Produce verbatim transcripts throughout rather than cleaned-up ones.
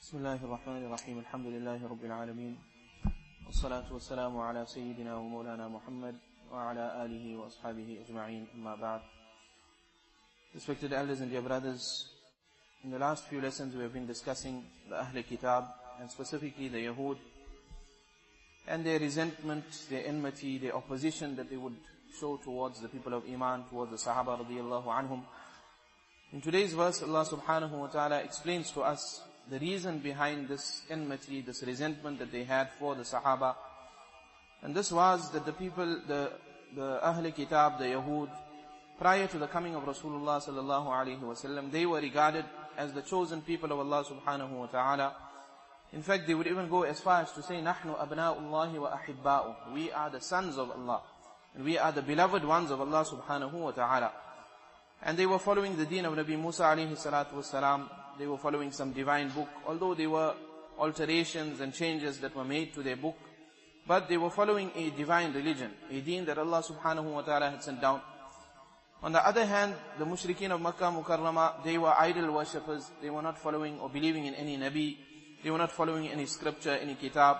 بسم الله الرحمن الرحيم الحمد لله رب العالمين والصلاة والسلام على سيدنا ومولانا محمد وعلى آله وأصحابه أجمعين أما بعد. Respected elders and dear brothers, in the last few lessons we have been discussing the Ahl Kitab and specifically the Yahud and their resentment, their enmity, their opposition that they would show towards the people of Iman, towards the Sahaba radiyallahu anhum. In today's verse, Allah subhanahu wa ta'ala explains to us the reason behind this enmity, this resentment that they had for the Sahaba. And this was that the people, the, the Ahl Kitab, the Yahud, prior to the coming of Rasulullah sallallahu alaihi wasallam, they were regarded as the chosen people of Allah subhanahu wa ta'ala. In fact, they would even go as far as to say, نَحْنُ أَبْنَاءُ اللَّهِ وَأَحِبَّاؤُهُ. We are the sons of Allah. And we are the beloved ones of Allah subhanahu wa ta'ala. And they were following the deen of Nabi Musa alayhi salatu wasalam. They were following some divine book, although there were alterations and changes that were made to their book. But they were following a divine religion, a deen that Allah subhanahu wa ta'ala had sent down. On the other hand, the mushrikeen of Makkah Mukarramah, they were idol worshippers. They were not following or believing in any Nabi. They were not following any scripture, any kitab.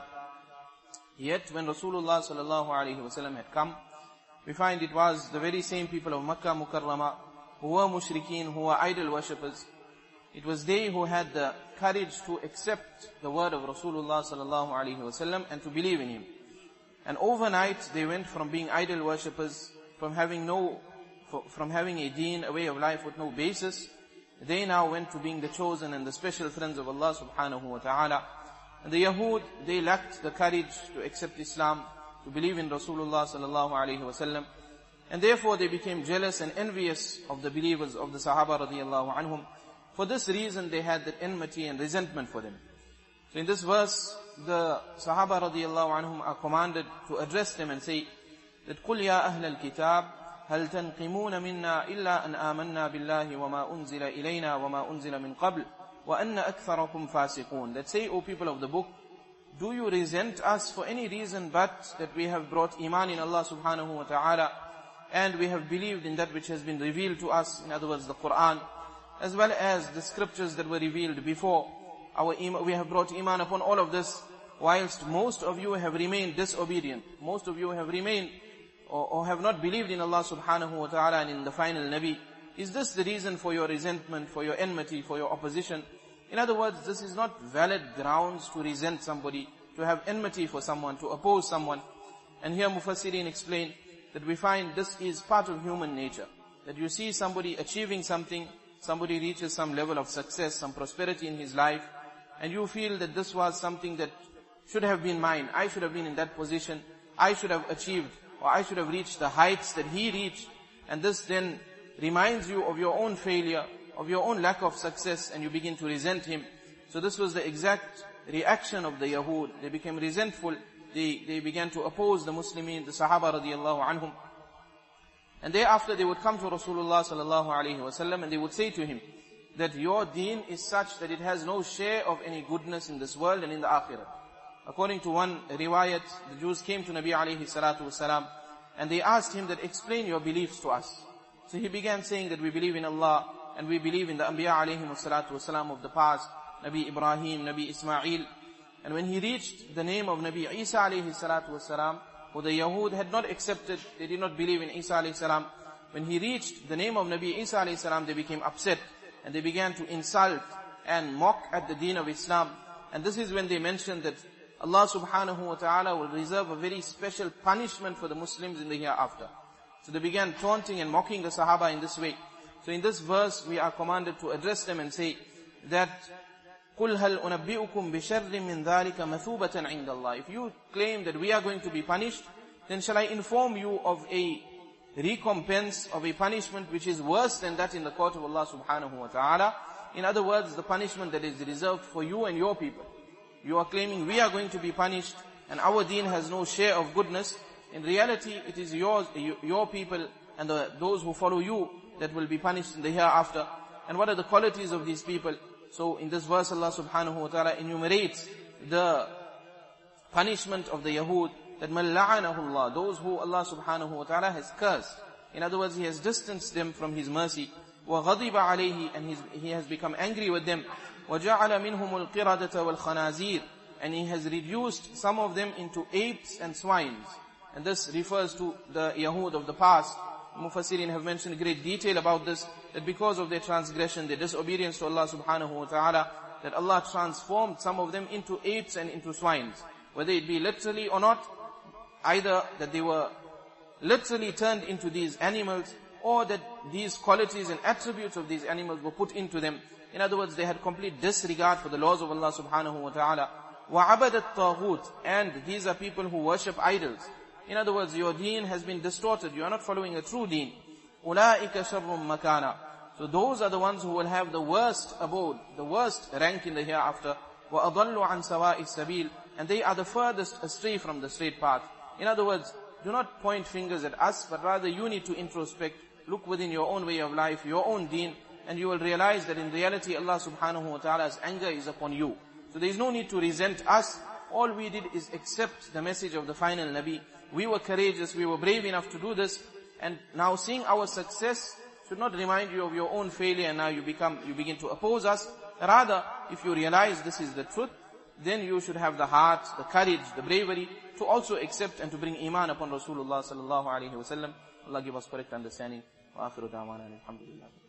Yet when Rasulullah sallallahu alaihi wasallam had come, we find it was the very same people of Makkah Mukarramah who were mushrikeen, who were idol worshippers. It was they who had the courage to accept the word of Rasulullah sallallahu alaihi wasallam and to believe in him. And overnight they went from being idol worshippers, from having no, from having a deen, a way of life with no basis, they now went to being the chosen and the special friends of Allah subhanahu wa ta'ala. And the Yahud, they lacked the courage to accept Islam, to believe in Rasulullah sallallahu alaihi wasallam. And therefore they became jealous and envious of the believers of the Sahaba radiyallahu anhum. For this reason they had that enmity and resentment for them. So in this verse, the Sahaba radiyallahu anhum are commanded to address them and say that قُلْ يَا أَهْلَ الْكِتَابِ هَلْ تَنْقِمُونَ مِنَّا إِلَّا أَنْ آمَنَّا بِاللَّهِ وَمَا أُنزِلَ إِلَيْنَا وَمَا أُنزِلَ مِنْ قَبْلِ وَأَنَّ أَكْثَرَكُمْ فَاسِقُونَ. That say, O people of the book, do you resent us for any reason but that we have brought iman in Allah subhanahu wa ta'ala and we have believed in that which has been revealed to us, in other words the Quran, as well as the scriptures that were revealed before. Our iman, we have brought iman upon all of this, whilst most of you have remained disobedient. Most of you have remained or, or have not believed in Allah subhanahu wa ta'ala and in the final Nabi. Is this the reason for your resentment, for your enmity, for your opposition? In other words, this is not valid grounds to resent somebody, to have enmity for someone, to oppose someone. And here Mufassirin explain that we find this is part of human nature. That you see somebody achieving something, somebody reaches some level of success, some prosperity in his life, and you feel that this was something that should have been mine. I should have been in that position. I should have achieved, or I should have reached the heights that he reached. And this then reminds you of your own failure, of your own lack of success, and you begin to resent him. So this was the exact reaction of the Yahud. They became resentful. They, they began to oppose the Muslimin, the Sahaba radiyallahu anhum. And thereafter they would come to Rasulullah sallallahu alaihi wasallam and they would say to him that your deen is such that it has no share of any goodness in this world and in the akhirah. According to one riwayat, the Jews came to Nabi alayhi salatu wasalam and they asked him that explain your beliefs to us. So he began saying that we believe in Allah and we believe in the Anbiya alayhi salatu wasalam of the past, Nabi Ibrahim, Nabi Ismail. And when he reached the name of Nabi Isa alayhi salatu wasalam, who the Yahud had not accepted, they did not believe in Isa alayhi salam. When he reached the name of Nabi Isa alayhi salam, they became upset and they began to insult and mock at the deen of Islam. And this is when they mentioned that Allah subhanahu wa ta'ala will reserve a very special punishment for the Muslims in the hereafter. So they began taunting and mocking the Sahaba in this way. So in this verse, we are commanded to address them and say that قُلْ هَلْ أُنَبِّئُكُمْ بِشَرٍّ مِّن ذَلِكَ مَثُوبَةً عِنْدَ اللَّهِ. If you claim that we are going to be punished, then shall I inform you of a recompense, of a punishment which is worse than that in the court of Allah subhanahu wa ta'ala. In other words, the punishment that is reserved for you and your people. You are claiming we are going to be punished and our deen has no share of goodness. In reality, it is yours, your people and the, those who follow you that will be punished in the hereafter. And what are the qualities of these people? So in this verse Allah subhanahu wa ta'ala enumerates the punishment of the Yahud, that مَنْ لَعَنَهُ اللَّهُ, those who Allah subhanahu wa ta'ala has cursed. In other words, He has distanced them from His mercy. وَغَضِبَ عَلَيْهِ, and he has become angry with them. وَجَعَلَ مِنْهُمُ الْقِرَدَةَ وَالْخَنَازِيرَ. And He has reduced some of them into apes and swines. And this refers to the Yahud of the past. Mufassirin have mentioned great detail about this, that because of their transgression, their disobedience to Allah subhanahu wa ta'ala, that Allah transformed some of them into apes and into swines. Whether it be literally or not, either that they were literally turned into these animals, or that these qualities and attributes of these animals were put into them. In other words, they had complete disregard for the laws of Allah subhanahu wa ta'ala. وَعَبَدَ الطَّاغُوتِ. And these are people who worship idols. In other words, your deen has been distorted. You are not following a true deen. أُولَٰئِكَ شَرٌّ مَكَانًا. So those are the ones who will have the worst abode, the worst rank in the hereafter. وَأَضَلُّ عَنْ سَوَاءِ السَّبِيلِ. And they are the furthest astray from the straight path. In other words, do not point fingers at us, but rather you need to introspect, look within your own way of life, your own deen, and you will realize that in reality Allah subhanahu wa ta'ala's anger is upon you. So there is no need to resent us. All we did is accept the message of the final Nabi. We were courageous, we were brave enough to do this, and now seeing our success should not remind you of your own failure, and now you become, you begin to oppose us. Rather, if you realize this is the truth, then you should have the heart, the courage, the bravery to also accept and to bring iman upon Rasulullah sallallahu alaihi wasallam. Allah give us correct understanding. Wa akhiru da'wana alhamdulillah.